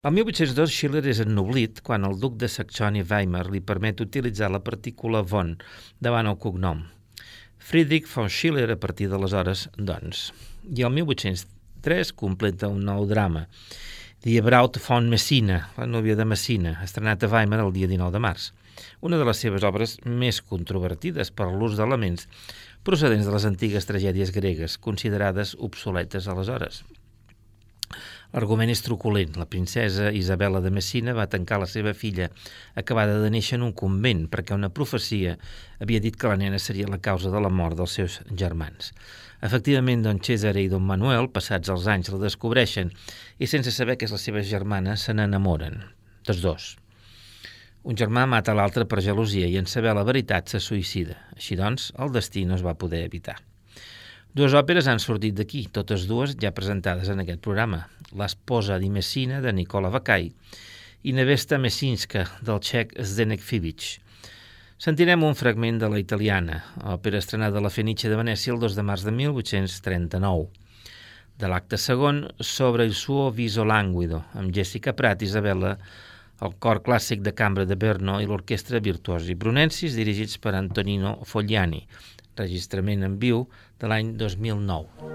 El 1802, Schiller és ennoblit quan el duc de Saxònia-Weimar li permet utilitzar la partícula von davant el cognom. Friedrich von Schiller, a partir d'aleshores, doncs. I el 1803 completa un nou drama, Die Braut von Messina, la núvia de Messina, estrenat a Weimar el dia 19 de març. Una de les seves obres més controvertides per l'ús d'elements procedents de les antigues tragèdies gregues, considerades obsoletes aleshores. L'argument és truculent. La princesa Isabel·la de Messina va tancar la seva filla acabada de néixer en un convent perquè una profecia havia dit que la nena seria la causa de la mort dels seus germans. Efectivament, don Cesare i don Manuel, passats els anys, la descobreixen i sense saber que és la seva germana se n'enamoren, tots dos. Un germà mata l'altre per gelosia i en saber la veritat se suïcida. Així doncs, el destí no es va poder evitar. Dues òperes han sortit d'aquí, totes dues ja presentades en aquest programa. L'esposa di Messina, de Nicola Vacai, i Nevesta Messinska, del txec Zdeněk Fibič. Sentirem un fragment de la italiana, òpera estrenada a la Fenice de Venècia el 2 de març de 1839. De l'acte segon, Sobre il suo viso languido, amb Jessica Pratt, Isabella, el cor clàssic de cambra de Brno i l'orquestra Virtuosi Brunensis, dirigits per Antonino Fogliani, registrament en viu de l'any 2009.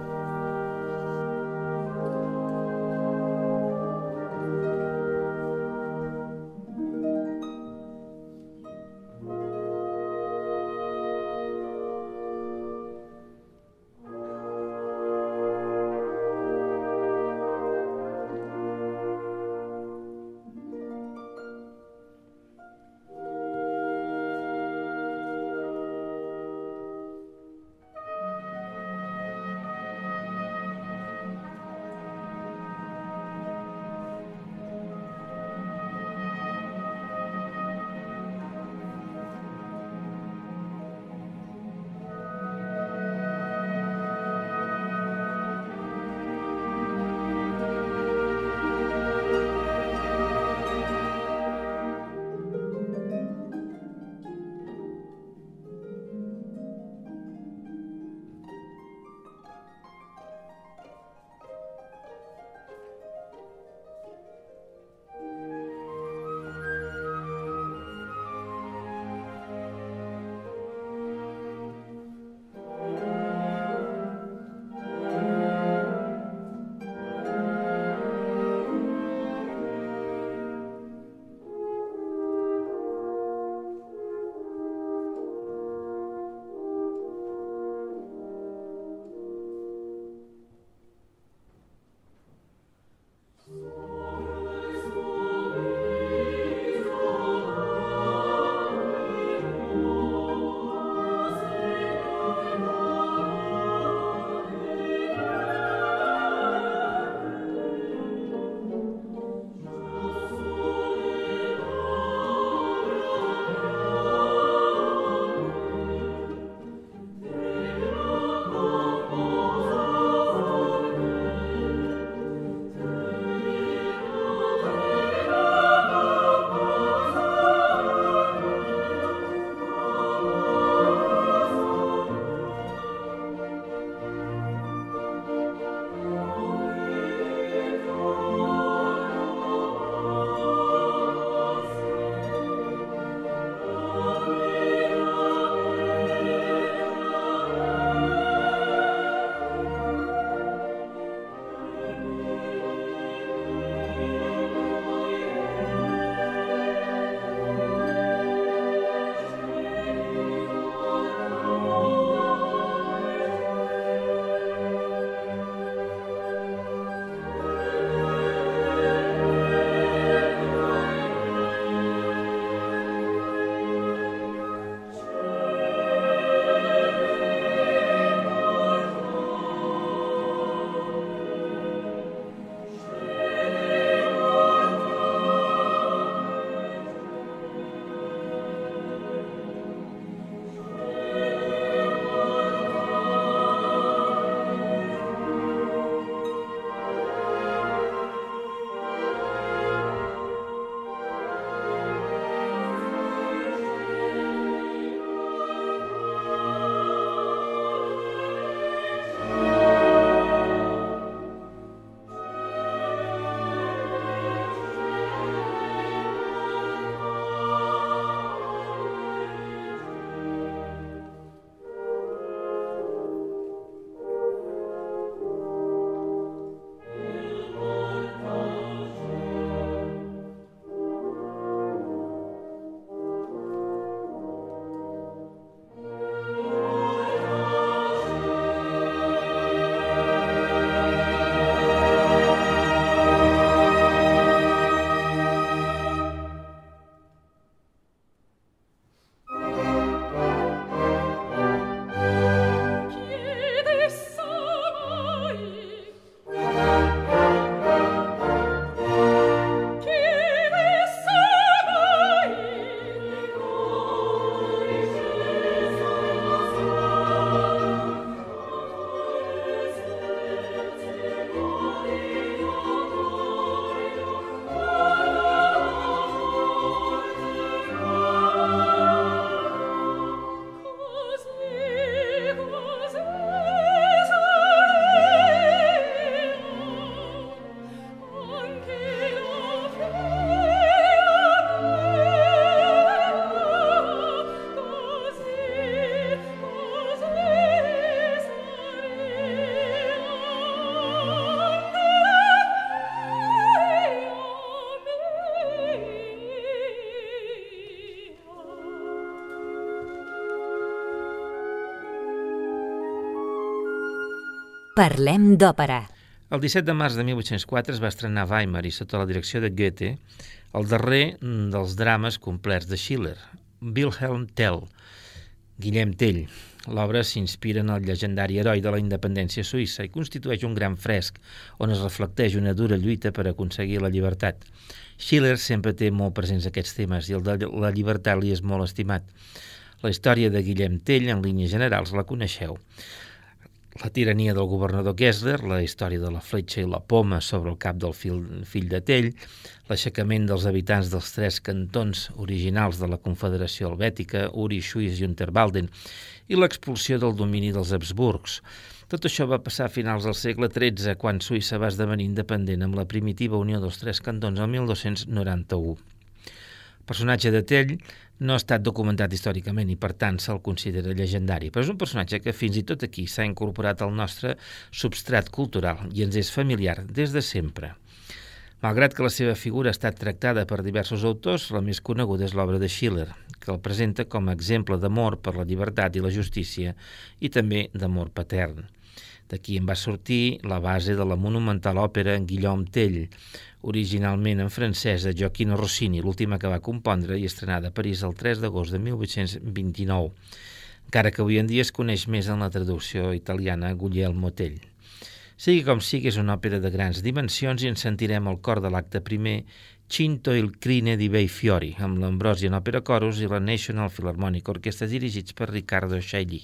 Parlem d'òpera. El 17 de març de 1804 es va estrenar a Weimar i sota la direcció de Goethe el darrer dels drames complets de Schiller, Wilhelm Tell, Guillem Tell. L'obra s'inspira en el llegendari heroi de la independència suïssa i constitueix un gran fresc on es reflecteix una dura lluita per aconseguir la llibertat. Schiller sempre té molt presents aquests temes i el de la llibertat li és molt estimat. La història de Guillem Tell, en línies generals, la coneixeu. La tirania del governador Gessler, la història de la fletxa i la poma sobre el cap del fill de Tell, l'aixecament dels habitants dels 3 cantons originals de la Confederació Helvètica, Uri, Schwyz i Unterwalden, i l'expulsió del domini dels Habsburgs. Tot això va passar a finals del segle XIII, quan Suïssa va esdevenir independent amb la primitiva unió dels 3 cantons el 1291. El personatge de Tell no ha estat documentat històricament i, per tant, se'l considera llegendari, però és un personatge que fins i tot aquí s'ha incorporat al nostre substrat cultural i ens és familiar des de sempre. Malgrat que la seva figura ha estat tractada per diversos autors, la més coneguda és l'obra de Schiller, que el presenta com a exemple d'amor per la llibertat i la justícia i també d'amor patern. D'aquí en va sortir la base de la monumental òpera Guillaume Tell, originalment en francès de Gioacchino Rossini, l'última que va compondre i estrenada a París el 3 d'agost de 1829, encara que avui en dia es coneix més en la traducció italiana Guglielmo Tell. Sigui com sigui, és una òpera de grans dimensions i ens sentirem al cor de l'acte primer Cinto il crine di bei fiori, amb l'Ambrosian Opera Chorus i la National Philharmonic Orchestra dirigits per Riccardo Chailly.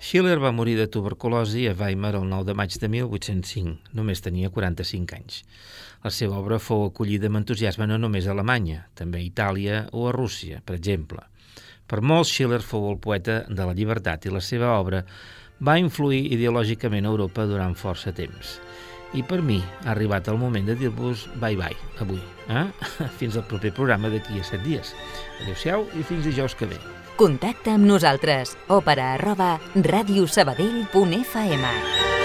Schiller va morir de tuberculosi a Weimar el 9 de maig de 1805. Només tenia 45 anys. La seva obra fou acollida amb entusiasme no només a Alemanya, també a Itàlia o a Rússia, per exemple. Per molts, Schiller fou el poeta de la llibertat i la seva obra va influir ideològicament a Europa durant força temps. I per mi ha arribat el moment de dir-vos bye-bye avui. Fins al proper programa d'aquí a 7 dies. Adéu-siau i fins dijous que ve. Contacta amb nosaltres. Òpera@radiosabadell.fm